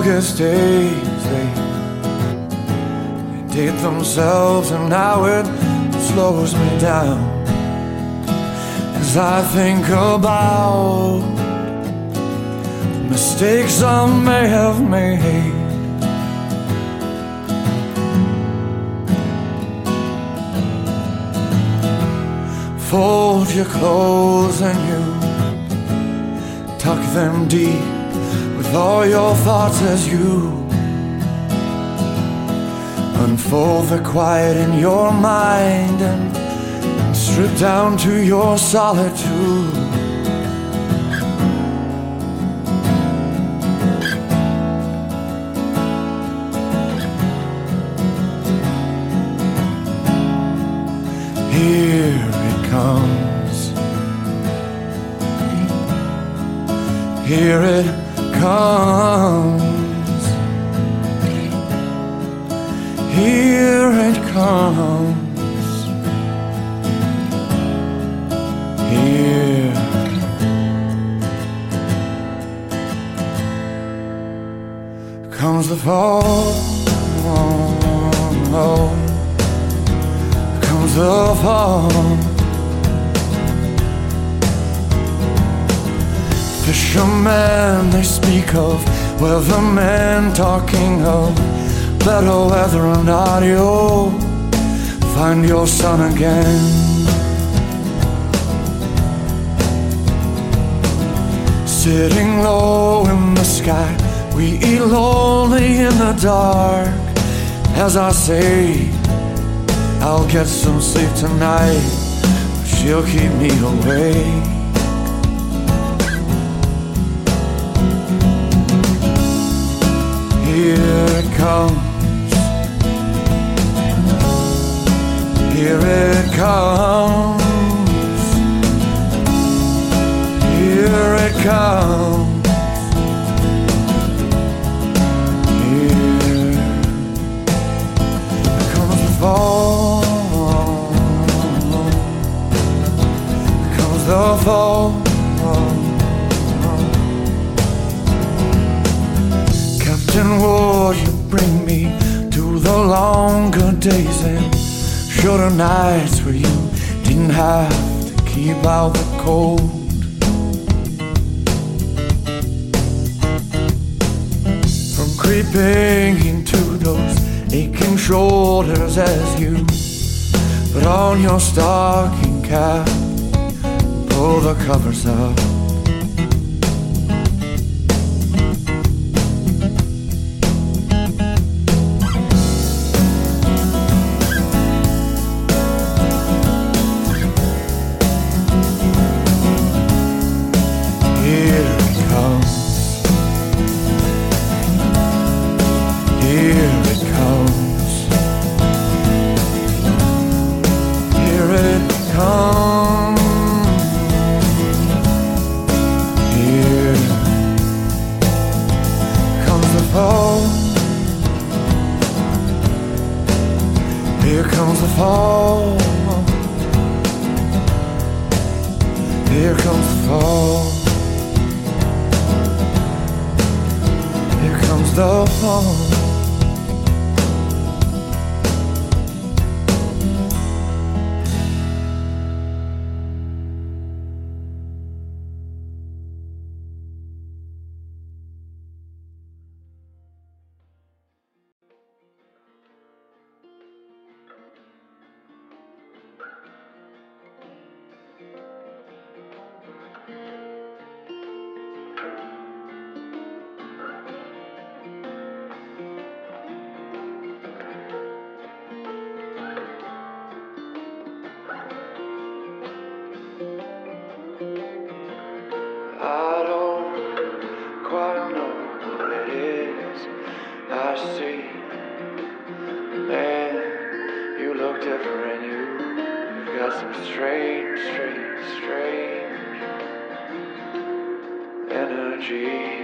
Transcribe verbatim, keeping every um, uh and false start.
August days, they, they date themselves, and now it slows me down as I think about the mistakes I may have made. Fold your clothes and you tuck them deep with all your thoughts as you unfold the quiet in your mind and strip down to your solitude. Here it comes, here it comes, here it comes, here comes the fall, comes the fall. Fishermen, they speak of weathermen talking of better weather, and not you'll find your sun again. Sitting low in the sky, we eat lonely in the dark. As I say, I'll get some sleep tonight, but she'll keep me awake. Here it comes, here it comes, here it comes, here comes the fall, comes the fall. Captain, would you bring me to the longer days and shorter nights where you didn't have to keep out the cold? From creeping into those aching shoulders as you put on your stocking cap, pull the covers up. Here comes the fall, here comes the fall, here comes the fall. I don't quite know what it is I see. Man, you look different, you, you've got some strange, strange, strange energy.